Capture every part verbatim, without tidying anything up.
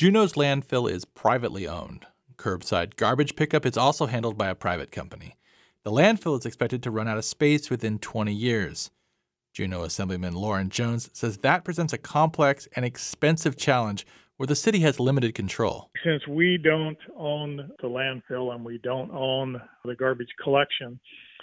Juneau's landfill is privately owned. Curbside garbage pickup is also handled by a private company. The landfill is expected to run out of space within twenty years. Juneau Assemblyman Lauren Jones says that presents a complex and expensive challenge where the city has limited control. Since we don't own the landfill and we don't own the garbage collection,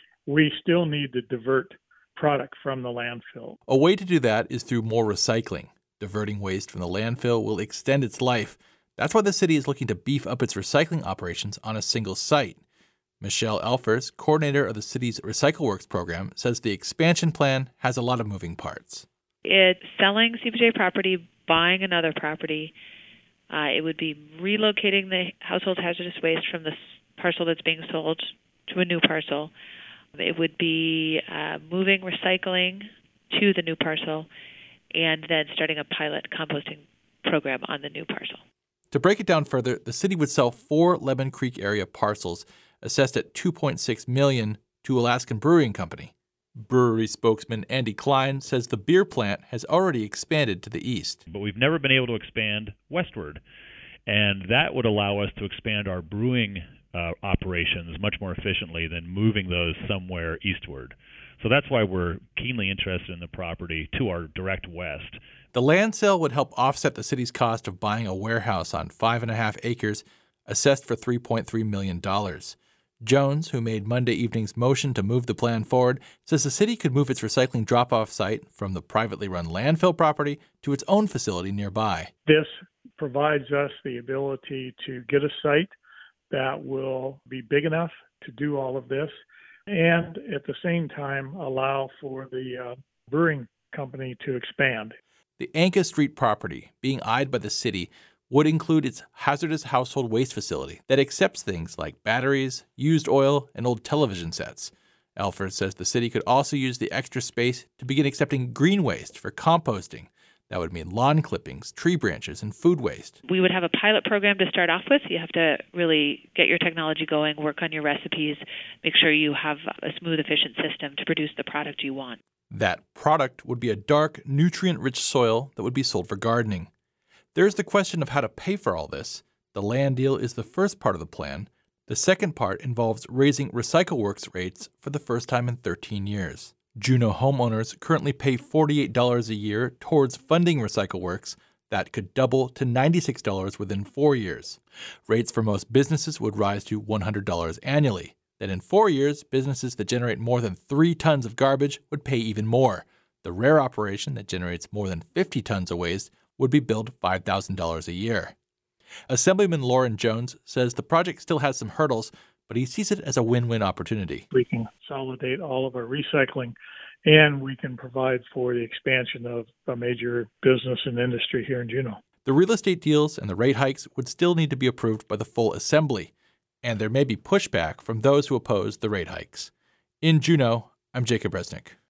we still need to divert product from the landfill. A way to do that is through more recycling. Diverting waste from the landfill will extend its life. That's why the city is looking to beef up its recycling operations on a single site. Michelle Elfers, coordinator of the city's Recycle Works program, says the expansion plan has a lot of moving parts. It's selling C P J property, buying another property. Uh, it would be relocating the household hazardous waste from the parcel that's being sold to a new parcel. It would be uh, moving recycling to the new parcel and then starting a pilot composting program on the new parcel. To break it down further, the city would sell four Lemon Creek area parcels assessed at two point six million dollars to Alaskan Brewing Company. Brewery spokesman Andy Klein says the beer plant has already expanded to the east. But we've never been able to expand westward, and that would allow us to expand our brewing uh, operations much more efficiently than moving those somewhere eastward. So that's why we're keenly interested in the property to our direct west. The land sale would help offset the city's cost of buying a warehouse on five and a half acres assessed for three point three million dollars. Jones, who made Monday evening's motion to move the plan forward, says the city could move its recycling drop-off site from the privately run landfill property to its own facility nearby. This provides us the ability to get a site that will be big enough to do all of this and at the same time allow for the uh, brewing company to expand. The Anka Street property, being eyed by the city, would include its hazardous household waste facility that accepts things like batteries, used oil, and old television sets. Elfers says the city could also use the extra space to begin accepting green waste for composting. That would mean lawn clippings, tree branches, and food waste. We would have a pilot program to start off with. You have to really get your technology going, work on your recipes, make sure you have a smooth, efficient system to produce the product you want. That product would be a dark, nutrient-rich soil that would be sold for gardening. There's the question of how to pay for all this. The land deal is the first part of the plan. The second part involves raising Recycle Works rates for the first time in thirteen years. Juneau homeowners currently pay forty-eight dollars a year towards funding Recycle Works. That could double to ninety-six dollars within four years. Rates for most businesses would rise to one hundred dollars annually. Then in four years, businesses that generate more than three tons of garbage would pay even more. The rare operation that generates more than fifty tons of waste would be billed five thousand dollars a year. Assemblyman Lauren Jones says the project still has some hurdles, but he sees it as a win-win opportunity. We can consolidate all of our recycling, and we can provide for the expansion of a major business and industry here in Juneau. The real estate deals and the rate hikes would still need to be approved by the full assembly, and there may be pushback from those who oppose the rate hikes. In Juneau, I'm Jacob Resnick.